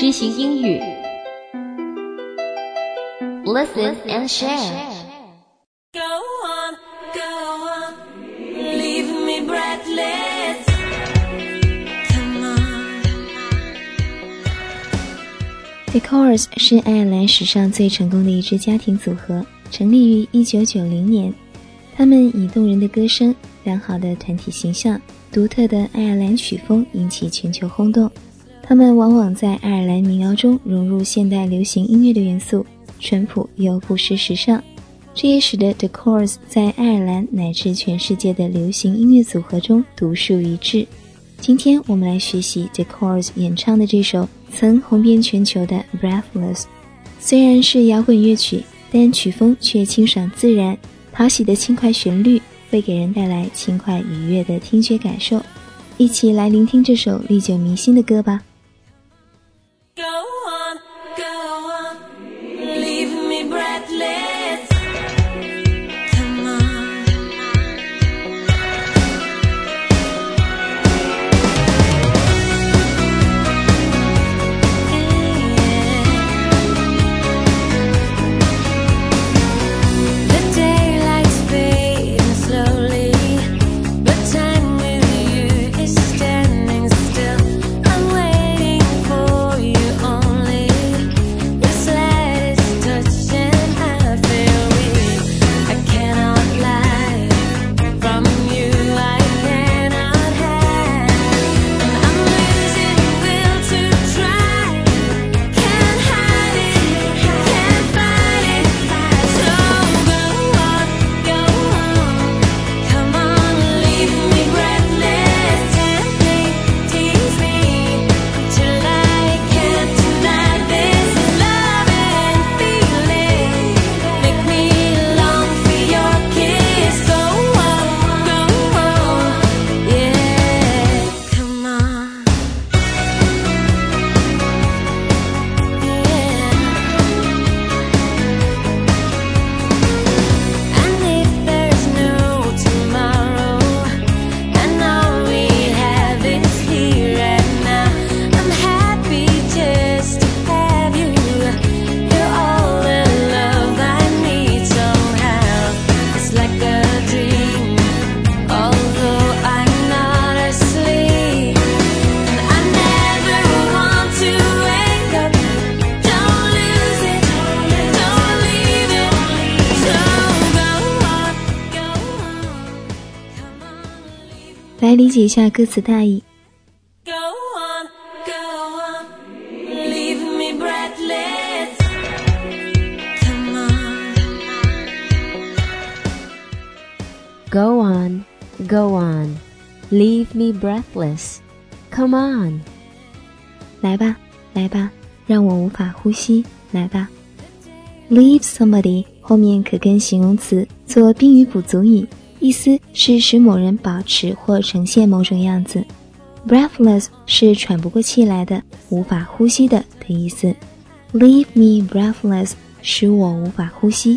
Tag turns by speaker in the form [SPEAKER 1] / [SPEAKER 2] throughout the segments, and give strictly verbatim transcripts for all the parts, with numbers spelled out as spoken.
[SPEAKER 1] 知行英语 Listen and share
[SPEAKER 2] Go on, go on, leave me breathless. Come on.
[SPEAKER 3] The Corrs 是爱尔兰史上最成功的一支家庭组合，成立于一九九零年。他们以动人的歌声、良好的团体形象、独特的爱尔兰曲风引起全球轰动。他们往往在爱尔兰民谣中融入现代流行音乐的元素，淳朴又不失时尚。这也使得 The Corrs 在爱尔兰乃至全世界的流行音乐组合中独树一帜。今天我们来学习 The Corrs 演唱的这首曾红遍全球的 Breathless。 虽然是摇滚乐曲，但曲风却清爽自然，讨喜的轻快旋律会给人带来轻快愉悦的听觉感受。一起来聆听这首历久弥新的歌吧。
[SPEAKER 2] Go on, go on, leave me breathless. Come on. The daylight's fading slowly, but time with you is standing still. I'm waiting for you only. The slightest touch and I feel weak. I cannot lie from you, I cannot hide. I'm losing will to try. Can't hide it, can't fight it. So go on, go on. Come on, leave me breathless. Tempt me, tease me till I can't deny this love and feeling. Make me long for your kiss. Go on, go on, yeah. Come on, yeah. And if there's no tomorrow, and all we have is here and now, I'm happy just to have you. You're all the love I need somehow. It's like a dream, although I'm not asleep. And I never want to wake up. Don't lose it, don't leave it. So go on, go on, come on, leave.
[SPEAKER 3] 来理解一下歌词大意。
[SPEAKER 2] Go on, go on, leave me breathless. Come on.
[SPEAKER 1] Go on, go on, leave me breathless. Come on.
[SPEAKER 3] 来吧，来吧，让我无法呼吸，来吧。 Leave somebody 后面可跟形容词做宾语补足语，意思是使某人保持或呈现某种样子。 Breathless 是喘不过气来的，无法呼吸的的意思。 Leave me breathless 使我无法呼吸。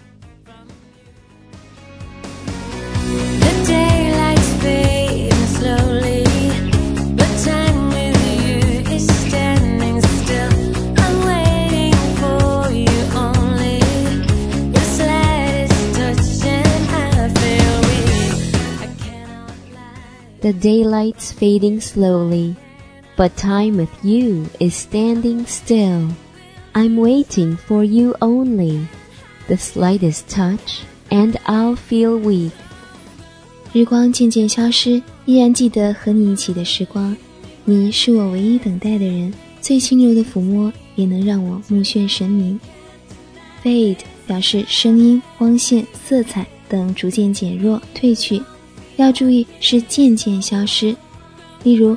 [SPEAKER 2] The daylight's fading slowly, but time with you is standing still. I'm waiting for you only. The slightest touch and I feel weak. I cannot lie.
[SPEAKER 1] The daylight's fading slowly, but time with you is standing still. I'm waiting for you only. The slightest touch and I'll feel weak.
[SPEAKER 3] 日光渐渐消失，依然记得和你一起的时光。你是我唯一等待的人，最轻柔的抚摸也能让我目眩神迷。 Fade 表示声音、光线、色彩等逐渐减弱、褪去，要注意是渐渐消失。例如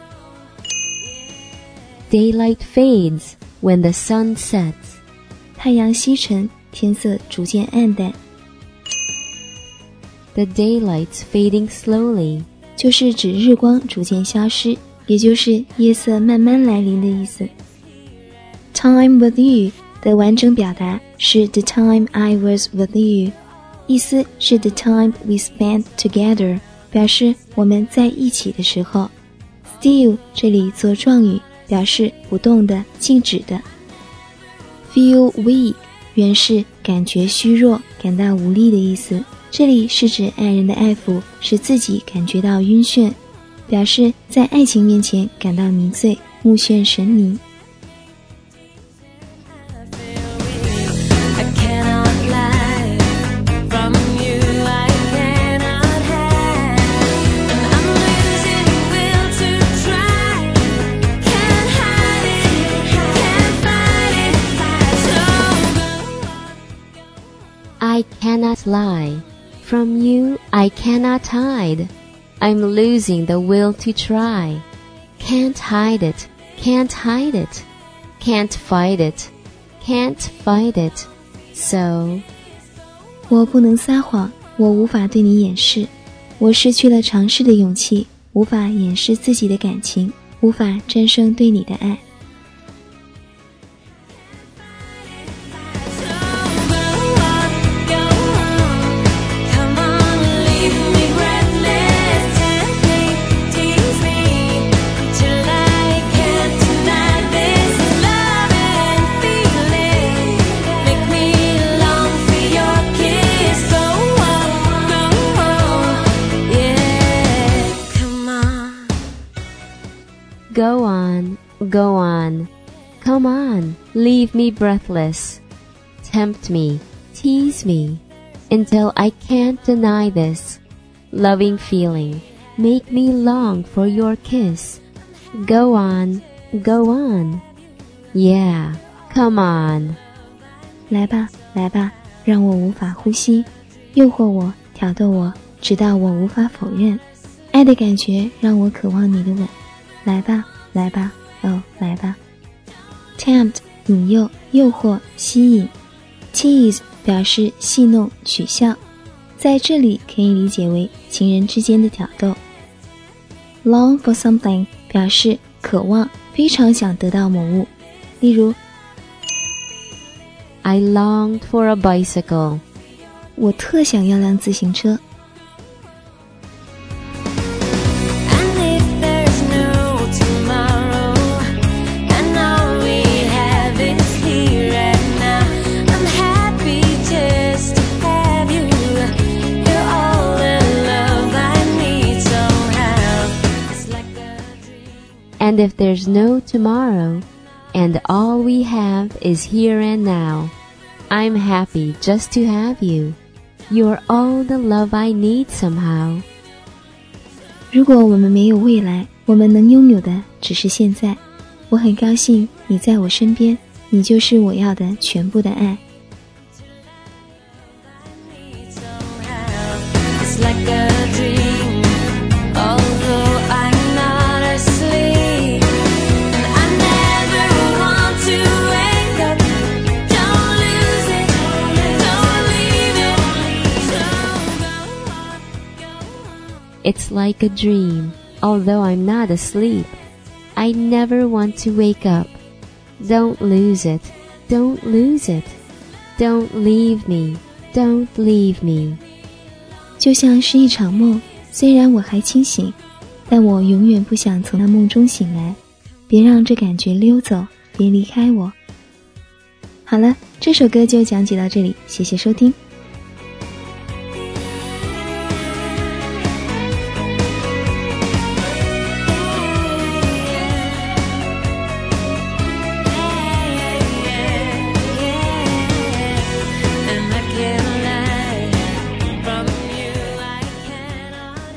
[SPEAKER 1] Daylight fades when the sun sets.
[SPEAKER 3] 太阳西沉，天色逐渐暗淡。
[SPEAKER 1] The daylight's fading slowly.
[SPEAKER 3] 就是指日光逐渐消失，也就是夜色慢慢来临的意思。 Time with you 的完整表达是 The time I was with you， 意思是 The time we spent together， 表示我们在一起的时候。Still 这里做状语， 表示不动的、静止的。Feel weak 原是感觉虚弱、感到无力的意思，这里是指爱人的爱抚使自己感觉到晕眩，表示在爱情面前感到迷醉、目眩神迷。
[SPEAKER 1] I cannot lie. From you I cannot hide. I'm losing the will to try. Can't hide it, can't hide it. Can't fight it, can't fight it. So
[SPEAKER 3] 我不能撒谎，我无法对你掩饰，我失去了尝试的勇气，无法掩饰自己的感情，无法战胜对你的爱。
[SPEAKER 1] Go on, go on. Come on, leave me breathless. Tempt me, tease me, until I can't deny this loving feeling. Make me long for your kiss. Go on, go on. Yeah, come on.
[SPEAKER 3] 来吧，来吧，让我无法呼吸，诱惑我，挑逗我，直到我无法否认。爱的感觉让我渴望你的吻。来吧，来吧，哦，来吧。Tempt 引诱、诱惑、吸引。Tease 表示戏弄、取笑，在这里可以理解为情人之间的挑逗。Long for something 表示渴望，非常想得到某物。例如
[SPEAKER 1] I longed for a bicycle.
[SPEAKER 3] 我特想要辆自行车。
[SPEAKER 1] And if there's no tomorrow, and all we have is here and now, I'm happy just to have you. You're all the love I need somehow.
[SPEAKER 3] 如果我们没有未来，我们能拥有的只是现在。我很高兴你在我身边，你就是我要的全部的爱。
[SPEAKER 2] It's like a dream, although I'm not asleep. And I never want to wake up. Don't lose it, don't leave it. So go on, go on.
[SPEAKER 1] It's like a dream, although I'm not asleep. I never want to wake up. Don't lose it, don't lose it. Don't leave me, don't leave me.
[SPEAKER 3] 就像是一场梦，虽然我还清醒，但我永远不想从那梦中醒来。别让这感觉溜走，别离开我。好了，这首歌就讲解到这里，谢谢收听。
[SPEAKER 2] And I can't lie, from you I cannot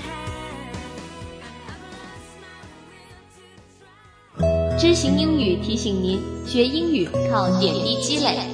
[SPEAKER 2] hide.
[SPEAKER 4] 知行英语提醒您，学英语靠点滴积累。